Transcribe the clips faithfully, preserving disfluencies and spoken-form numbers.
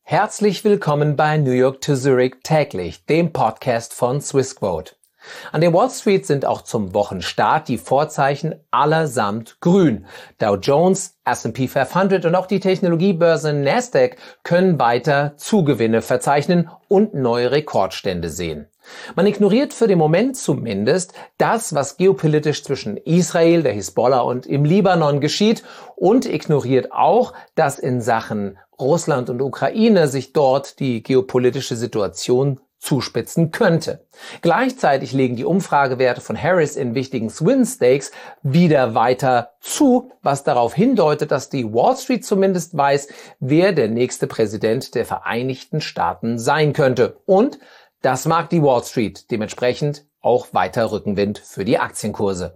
Herzlich willkommen bei New York to Zurich täglich, dem Podcast von Swissquote. An der Wall Street sind auch zum Wochenstart die Vorzeichen allesamt grün. Dow Jones, S and P fünfhundert und auch die Technologiebörse Nasdaq können weiter Zugewinne verzeichnen und neue Rekordstände sehen. Man ignoriert für den Moment zumindest das, was geopolitisch zwischen Israel, der Hisbollah und im Libanon geschieht, und ignoriert auch, dass in Sachen Russland und Ukraine sich dort die geopolitische Situation zuspitzen könnte. Gleichzeitig legen die Umfragewerte von Harris in wichtigen Swing Stakes wieder weiter zu, was darauf hindeutet, dass die Wall Street zumindest weiß, wer der nächste Präsident der Vereinigten Staaten sein könnte. Und das mag die Wall Street, dementsprechend auch weiter Rückenwind für die Aktienkurse.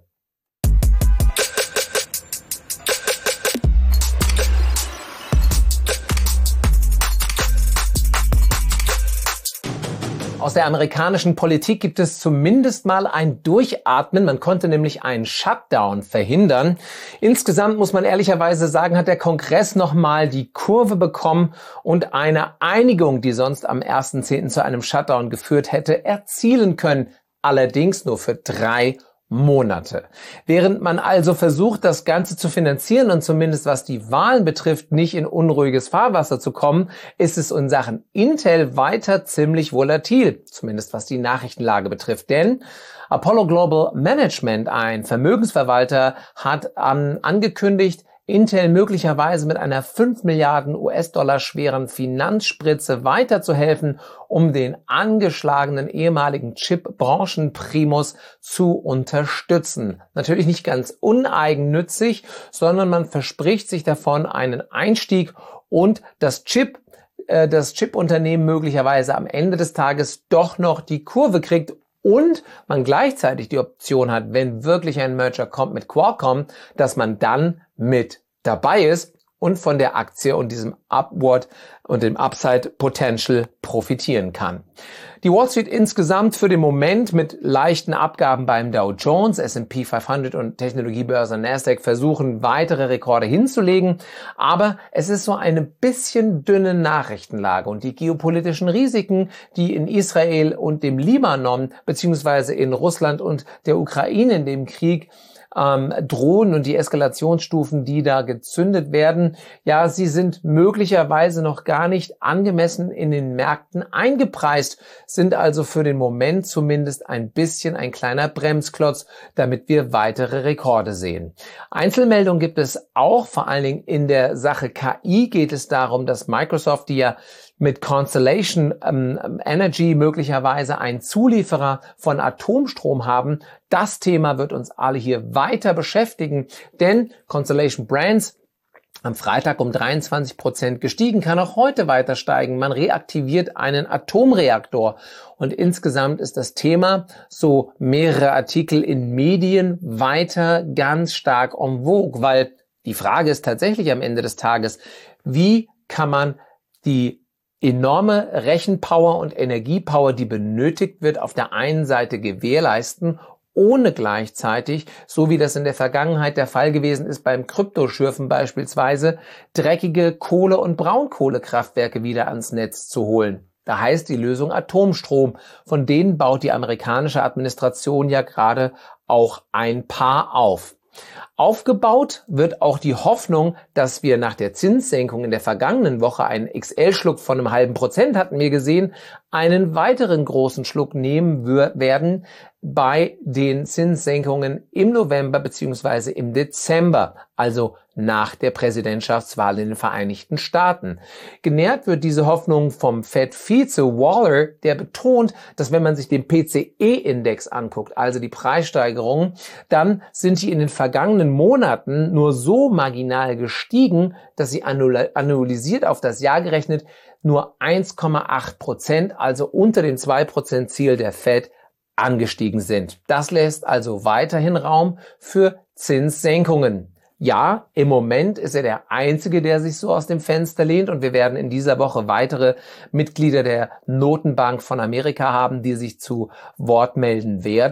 Aus der amerikanischen Politik gibt es zumindest mal ein Durchatmen. Man konnte nämlich einen Shutdown verhindern. Insgesamt muss man ehrlicherweise sagen, hat der Kongress nochmal die Kurve bekommen und eine Einigung, die sonst am ersten zehnten zu einem Shutdown geführt hätte, erzielen können. Allerdings nur für drei Monate. Während man also versucht, das Ganze zu finanzieren und zumindest was die Wahlen betrifft, nicht in unruhiges Fahrwasser zu kommen, ist es in Sachen Intel weiter ziemlich volatil, zumindest was die Nachrichtenlage betrifft. Denn Apollo Global Management, ein Vermögensverwalter, hat an, angekündigt, Intel möglicherweise mit einer fünf Milliarden US-Dollar schweren Finanzspritze weiterzuhelfen, um den angeschlagenen ehemaligen Chip-Branchenprimus zu unterstützen. Natürlich nicht ganz uneigennützig, sondern man verspricht sich davon einen Einstieg und das Chip, äh, das Chip-Unternehmen möglicherweise am Ende des Tages doch noch die Kurve kriegt. Und man gleichzeitig die Option hat, wenn wirklich ein Merger kommt mit Qualcomm, dass man dann mit dabei ist und von der Aktie und diesem Upward und dem Upside Potential profitieren kann. Die Wall Street insgesamt für den Moment mit leichten Abgaben beim Dow Jones, S and P fünfhundert und Technologiebörse Nasdaq versuchen, weitere Rekorde hinzulegen. Aber es ist so eine bisschen dünne Nachrichtenlage und die geopolitischen Risiken, die in Israel und dem Libanon beziehungsweise in Russland und der Ukraine in dem Krieg Ähm, drohen und die Eskalationsstufen, die da gezündet werden, ja, sie sind möglicherweise noch gar nicht angemessen in den Märkten eingepreist, sind also für den Moment zumindest ein bisschen ein kleiner Bremsklotz, damit wir weitere Rekorde sehen. Einzelmeldungen gibt es auch, vor allen Dingen in der Sache K I geht es darum, dass Microsoft, die ja mit Constellation ähm, Energy möglicherweise einen Zulieferer von Atomstrom haben. Das Thema wird uns alle hier weiter beschäftigen, denn Constellation Brands am Freitag um dreiundzwanzig Prozent gestiegen, kann auch heute weiter steigen. Man reaktiviert einen Atomreaktor und insgesamt ist das Thema, so mehrere Artikel in Medien, weiter ganz stark en vogue, weil die Frage ist tatsächlich am Ende des Tages, wie kann man die enorme Rechenpower und Energiepower, die benötigt wird, auf der einen Seite gewährleisten, ohne gleichzeitig, so wie das in der Vergangenheit der Fall gewesen ist beim Kryptoschürfen beispielsweise, dreckige Kohle- und Braunkohlekraftwerke wieder ans Netz zu holen. Da heißt die Lösung Atomstrom. Von denen baut die amerikanische Administration ja gerade auch ein paar auf. Aufgebaut wird auch die Hoffnung, dass wir nach der Zinssenkung in der vergangenen Woche einen X L-Schluck von einem halben Prozent, hatten wir gesehen, einen weiteren großen Schluck nehmen werden bei den Zinssenkungen im November bzw. im Dezember, also nach der Präsidentschaftswahl in den Vereinigten Staaten. Genährt wird diese Hoffnung vom Fed-Vize Waller, der betont, dass wenn man sich den P C E-Index anguckt, also die Preissteigerungen, dann sind die in den vergangenen Monaten nur so marginal gestiegen, dass sie annualisiert auf das Jahr gerechnet nur eins Komma acht Prozent, also unter dem zwei Prozent Ziel der Fed, angestiegen sind. Das lässt also weiterhin Raum für Zinssenkungen. Ja, im Moment ist er der Einzige, der sich so aus dem Fenster lehnt und wir werden in dieser Woche weitere Mitglieder der Notenbank von Amerika haben, die sich zu Wort melden werden.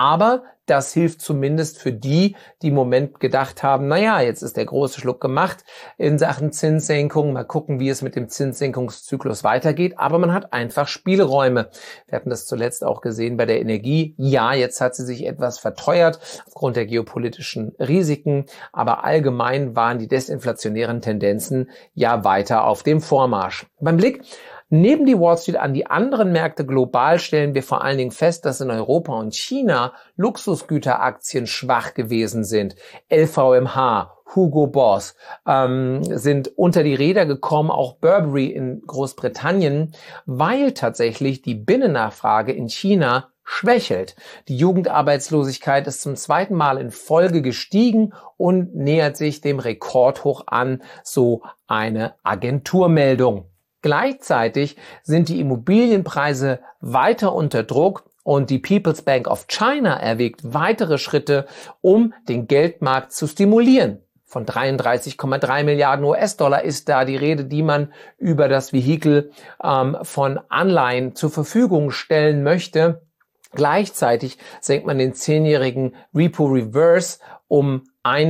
Aber das hilft zumindest für die, die im Moment gedacht haben, naja, jetzt ist der große Schluck gemacht in Sachen Zinssenkung. Mal gucken, wie es mit dem Zinssenkungszyklus weitergeht. Aber man hat einfach Spielräume. Wir hatten das zuletzt auch gesehen bei der Energie. Ja, jetzt hat sie sich etwas verteuert aufgrund der geopolitischen Risiken. Aber allgemein waren die desinflationären Tendenzen ja weiter auf dem Vormarsch. Beim Blick neben die Wall Street an die anderen Märkte global stellen wir vor allen Dingen fest, dass in Europa und China Luxusgüteraktien schwach gewesen sind. L V M H, Hugo Boss ähm, sind unter die Räder gekommen, auch Burberry in Großbritannien, weil tatsächlich die Binnennachfrage in China schwächelt. Die Jugendarbeitslosigkeit ist zum zweiten Mal in Folge gestiegen und nähert sich dem Rekordhoch an, so eine Agenturmeldung. Gleichzeitig sind die Immobilienpreise weiter unter Druck und die People's Bank of China erwägt weitere Schritte, um den Geldmarkt zu stimulieren. Von dreiunddreißig Komma drei Milliarden U S-Dollar ist da die Rede, die man über das Vehikel ähm, von Anleihen zur Verfügung stellen möchte. Gleichzeitig senkt man den zehnjährigen Repo Reverse um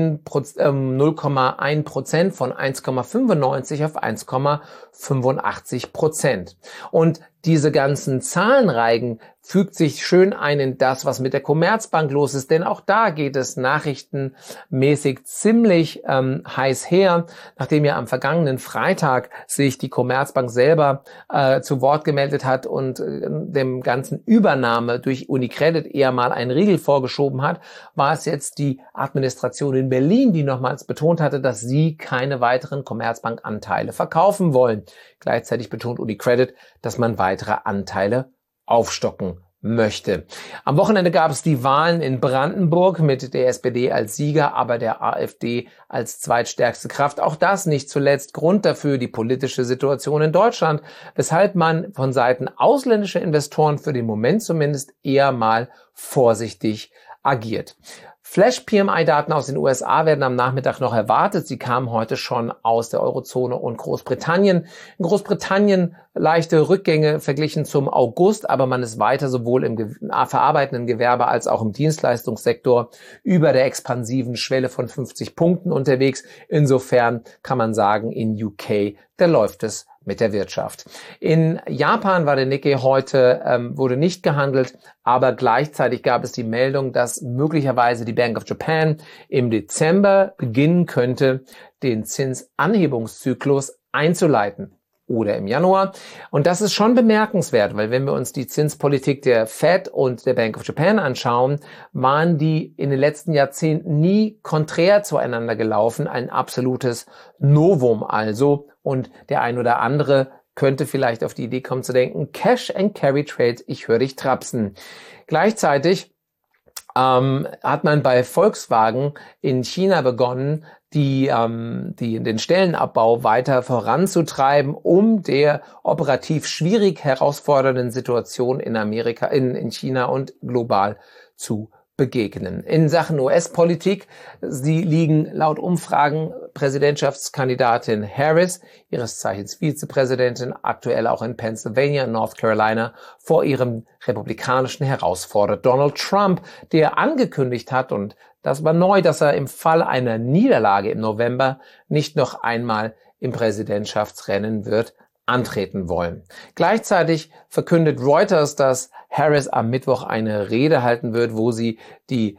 null Komma eins Prozent von eins Komma fünfundneunzig auf eins Komma fünfundachtzig Prozent. Und diese ganzen Zahlenreigen fügt sich schön ein in das, was mit der Commerzbank los ist, denn auch da geht es nachrichtenmäßig ziemlich ähm, heiß her, nachdem ja am vergangenen Freitag sich die Commerzbank selber äh, zu Wort gemeldet hat und äh, dem ganzen Übernahme durch UniCredit eher mal einen Riegel vorgeschoben hat, war es jetzt die Administration in Berlin, die nochmals betont hatte, dass sie keine weiteren Commerzbank-Anteile verkaufen wollen. Gleichzeitig betont UniCredit, dass man weitere Anteile aufstocken möchte. Am Wochenende gab es die Wahlen in Brandenburg mit der S P D als Sieger, aber der AfD als zweitstärkste Kraft. Auch das nicht zuletzt Grund dafür die politische Situation in Deutschland, weshalb man von Seiten ausländischer Investoren für den Moment zumindest eher mal vorsichtig agiert. Flash-P M I-Daten aus den U S A werden am Nachmittag noch erwartet. Sie kamen heute schon aus der Eurozone und Großbritannien. In Großbritannien leichte Rückgänge verglichen zum August, aber man ist weiter sowohl im verarbeitenden Gewerbe als auch im Dienstleistungssektor über der expansiven Schwelle von fünfzig Punkten unterwegs. Insofern kann man sagen, in U K, da läuft es mit der Wirtschaft. In Japan war der Nikkei heute, ähm, wurde nicht gehandelt, aber gleichzeitig gab es die Meldung, dass möglicherweise die Bank of Japan im Dezember beginnen könnte, den Zinsanhebungszyklus einzuleiten. Oder im Januar. Und das ist schon bemerkenswert, weil wenn wir uns die Zinspolitik der Fed und der Bank of Japan anschauen, waren die in den letzten Jahrzehnten nie konträr zueinander gelaufen. Ein absolutes Novum also. Und der ein oder andere könnte vielleicht auf die Idee kommen zu denken, Cash and Carry Trades, ich höre dich trapsen. Gleichzeitig ähm, hat man bei Volkswagen in China begonnen, die, ähm, die den Stellenabbau weiter voranzutreiben, um der operativ schwierig herausfordernden Situation in Amerika, in, in China und global zu begegnen. In Sachen U S-Politik, sie liegen laut Umfragen Präsidentschaftskandidatin Harris, ihres Zeichens Vizepräsidentin, aktuell auch in Pennsylvania und North Carolina, vor ihrem republikanischen Herausforderer Donald Trump, der angekündigt hat, und das war neu, dass er im Fall einer Niederlage im November nicht noch einmal im Präsidentschaftsrennen wird antreten wollen. Gleichzeitig verkündet Reuters, dass Harris am Mittwoch eine Rede halten wird, wo sie die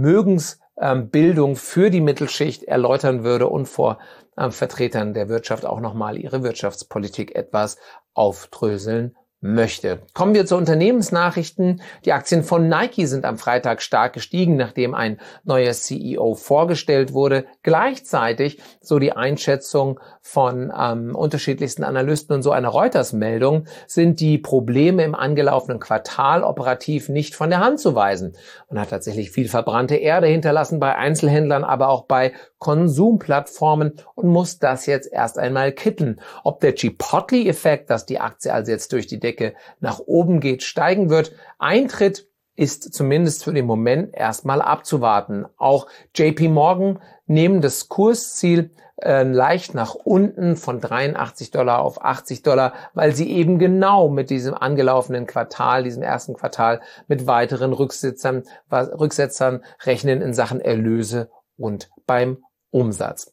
Vermögensbildung für die Mittelschicht erläutern würde und vor Vertretern der Wirtschaft auch nochmal ihre Wirtschaftspolitik etwas aufdröseln möchte. Kommen wir zu Unternehmensnachrichten. Die Aktien von Nike sind am Freitag stark gestiegen, nachdem ein neuer C E O vorgestellt wurde. Gleichzeitig, so die Einschätzung von ähm, unterschiedlichsten Analysten und so eine Reuters-Meldung, sind die Probleme im angelaufenen Quartal operativ nicht von der Hand zu weisen. Man hat tatsächlich viel verbrannte Erde hinterlassen bei Einzelhändlern, aber auch bei Konsumplattformen und muss das jetzt erst einmal kitten. Ob der Chipotle-Effekt, dass die Aktie also jetzt durch die Decke nach oben geht, steigen wird, eintritt, ist zumindest für den Moment erstmal abzuwarten. Auch J P Morgan nehmen das Kursziel äh, leicht nach unten von dreiundachtzig Dollar auf achtzig Dollar, weil sie eben genau mit diesem angelaufenen Quartal, diesem ersten Quartal, mit weiteren Rücksetzern, Rücksetzern rechnen in Sachen Erlöse und beim Umsatz.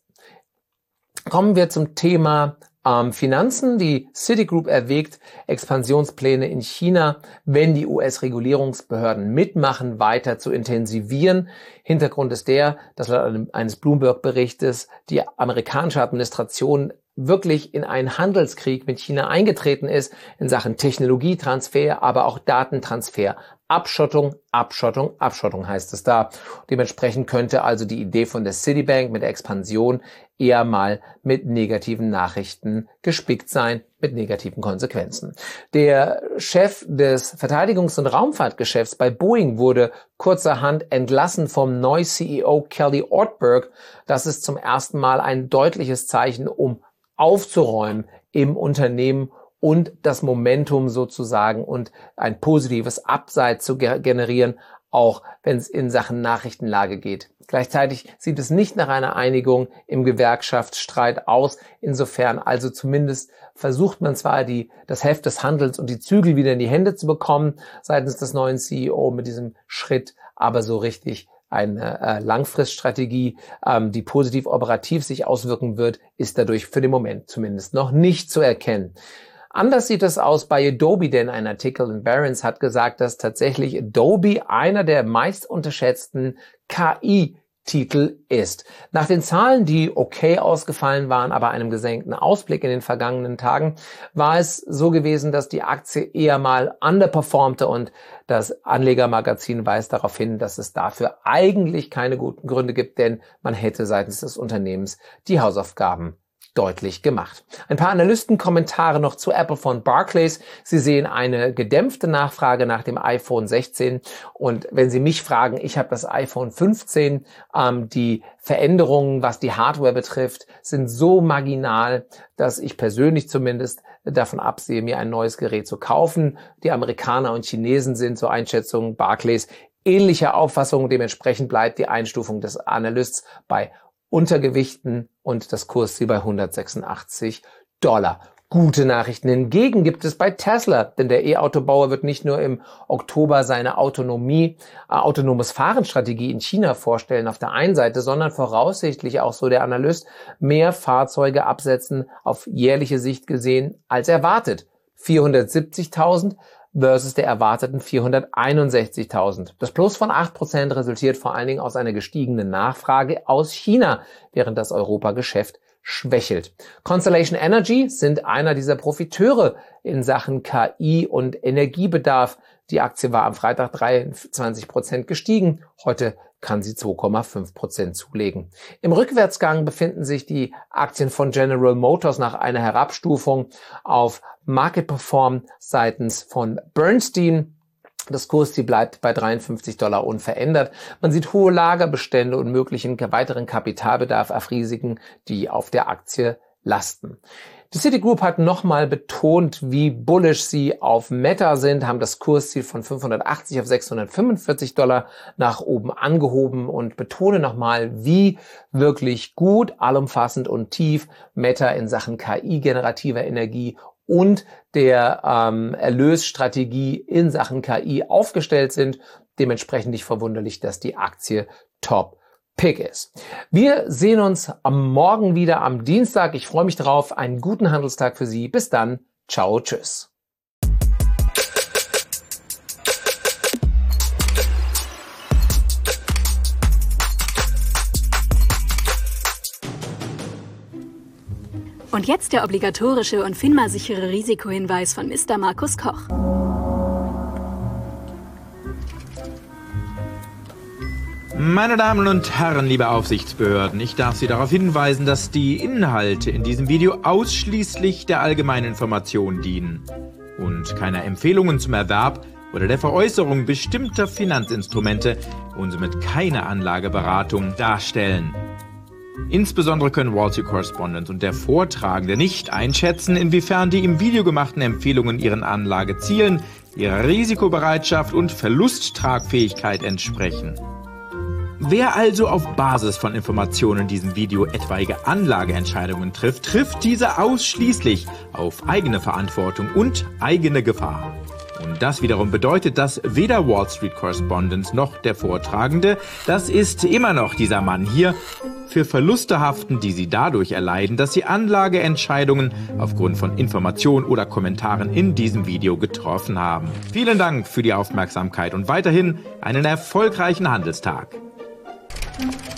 Kommen wir zum Thema ähm, Finanzen. Die Citigroup erwägt Expansionspläne in China, wenn die U S-Regulierungsbehörden mitmachen, weiter zu intensivieren. Hintergrund ist der, dass laut eines Bloomberg-Berichtes die amerikanische Administration wirklich in einen Handelskrieg mit China eingetreten ist in Sachen Technologietransfer, aber auch Datentransfer. Abschottung, Abschottung, Abschottung heißt es da. Dementsprechend könnte also die Idee von der Citibank mit der Expansion eher mal mit negativen Nachrichten gespickt sein, mit negativen Konsequenzen. Der Chef des Verteidigungs- und Raumfahrtgeschäfts bei Boeing wurde kurzerhand entlassen vom neuen C E O Kelly Ortberg. Das ist zum ersten Mal ein deutliches Zeichen, um aufzuräumen im Unternehmen und das Momentum sozusagen und ein positives Upside zu generieren, auch wenn es in Sachen Nachrichtenlage geht. Gleichzeitig sieht es nicht nach einer Einigung im Gewerkschaftsstreit aus. Insofern also zumindest versucht man zwar die, das Heft des Handelns und die Zügel wieder in die Hände zu bekommen seitens des neuen C E O mit diesem Schritt, aber so richtig eine äh, Langfriststrategie, ähm, die positiv operativ sich auswirken wird, ist dadurch für den Moment zumindest noch nicht zu erkennen. Anders sieht es aus bei Adobe, denn ein Artikel in Barron's hat gesagt, dass tatsächlich Adobe einer der meist unterschätzten K I-Titel ist. Nach den Zahlen, die okay ausgefallen waren, aber einem gesenkten Ausblick in den vergangenen Tagen, war es so gewesen, dass die Aktie eher mal underperformte und das Anlegermagazin weist darauf hin, dass es dafür eigentlich keine guten Gründe gibt, denn man hätte seitens des Unternehmens die Hausaufgaben deutlich gemacht. Ein paar Analystenkommentare noch zu Apple von Barclays. Sie sehen eine gedämpfte Nachfrage nach dem iPhone sechzehn und wenn Sie mich fragen, ich habe das iPhone fünfzehn, ähm, die Veränderungen, was die Hardware betrifft, sind so marginal, dass ich persönlich zumindest davon absehe, mir ein neues Gerät zu kaufen. Die Amerikaner und Chinesen sind, zur Einschätzung Barclays, ähnlicher Auffassung. Dementsprechend bleibt die Einstufung des Analysts bei Untergewichten und das Kursziel bei hundertsechsundachtzig Dollar. Gute Nachrichten hingegen gibt es bei Tesla, denn der E-Autobauer wird nicht nur im Oktober seine Autonomie, äh, autonomes Fahrenstrategie in China vorstellen auf der einen Seite, sondern voraussichtlich auch, so der Analyst, mehr Fahrzeuge absetzen auf jährliche Sicht gesehen als erwartet. vierhundertsiebzigtausend versus der erwarteten vierhunderteinundsechzigtausend. Das Plus von acht Prozent resultiert vor allen Dingen aus einer gestiegenen Nachfrage aus China, während das Europageschäft schwächelt. Constellation Energy sind einer dieser Profiteure in Sachen K I und Energiebedarf. Die Aktie war am Freitag dreiundzwanzig Prozent gestiegen. Heute kann sie zwei Komma fünf Prozent zulegen. Im Rückwärtsgang befinden sich die Aktien von General Motors nach einer Herabstufung auf Market Perform seitens von Bernstein. Das Kursziel bleibt bei dreiundfünfzig Dollar unverändert. Man sieht hohe Lagerbestände und möglichen weiteren Kapitalbedarf auf Risiken, die auf der Aktie lasten. Die Citigroup hat nochmal betont, wie bullish sie auf Meta sind, haben das Kursziel von fünfhundertachtzig auf sechshundertfünfundvierzig Dollar nach oben angehoben und betone nochmal, wie wirklich gut, allumfassend und tief Meta in Sachen K I-generativer Energie und der ähm, Erlösstrategie in Sachen K I aufgestellt sind. Dementsprechend nicht verwunderlich, dass die Aktie top Pick ist. Wir sehen uns am Morgen wieder am Dienstag. Ich freue mich drauf. Einen guten Handelstag für Sie. Bis dann. Ciao, tschüss. Und jetzt der obligatorische und FINMA-sichere Risikohinweis von Mister Markus Koch. Meine Damen und Herren, liebe Aufsichtsbehörden, ich darf Sie darauf hinweisen, dass die Inhalte in diesem Video ausschließlich der allgemeinen Information dienen und keine Empfehlungen zum Erwerb oder der Veräußerung bestimmter Finanzinstrumente und somit keine Anlageberatung darstellen. Insbesondere können Wall Street Correspondent und der Vortragende nicht einschätzen, inwiefern die im Video gemachten Empfehlungen ihren Anlagezielen, ihrer Risikobereitschaft und Verlusttragfähigkeit entsprechen. Wer also auf Basis von Informationen in diesem Video etwaige Anlageentscheidungen trifft, trifft diese ausschließlich auf eigene Verantwortung und eigene Gefahr. Und das wiederum bedeutet, dass weder Wall Street Correspondent noch der Vortragende, das ist immer noch dieser Mann hier, für Verluste haften, die sie dadurch erleiden, dass sie Anlageentscheidungen aufgrund von Informationen oder Kommentaren in diesem Video getroffen haben. Vielen Dank für die Aufmerksamkeit und weiterhin einen erfolgreichen Handelstag.